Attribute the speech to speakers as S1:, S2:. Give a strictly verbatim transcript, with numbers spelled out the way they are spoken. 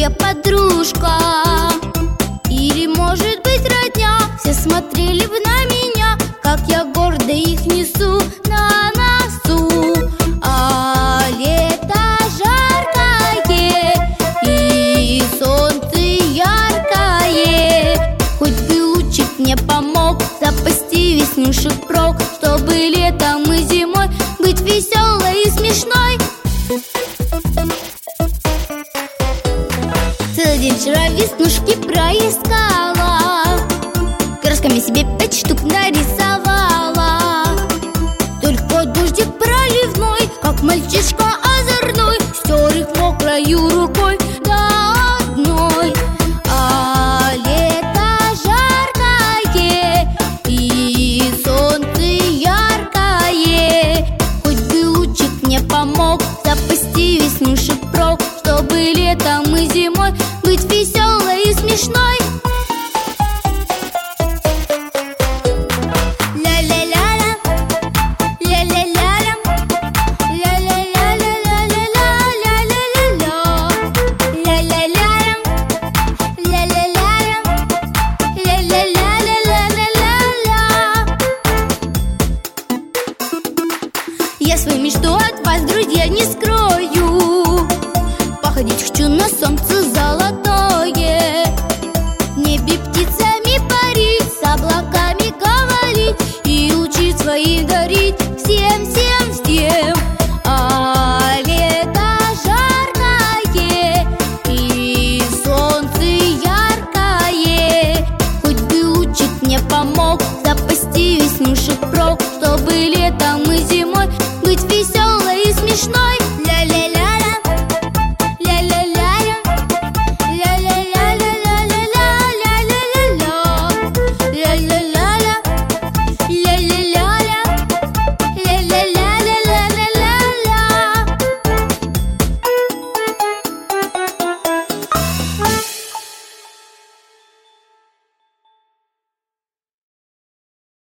S1: моя подружка, или, может быть, родня. Все смотрели бы на меня, как я гордо их несу на носу. А лето жаркое, и солнце яркое. Хоть бы лучик мне помог запасти веснушек прок, чтобы летом и зимой быть веселой и смешной. Целый день вчера веснушки проискала, красками себе пять штук нарисовала. Только дождик проливной, как мальчишка озорной, стер их мокрою рукой до одной. А лето жаркое, и солнце яркое. Хоть бы лучик мне помог запасти веснушек прок, чтобы летом и зимой быть веселой и смешной. Я свою мечту от вас, друзья, не скрою.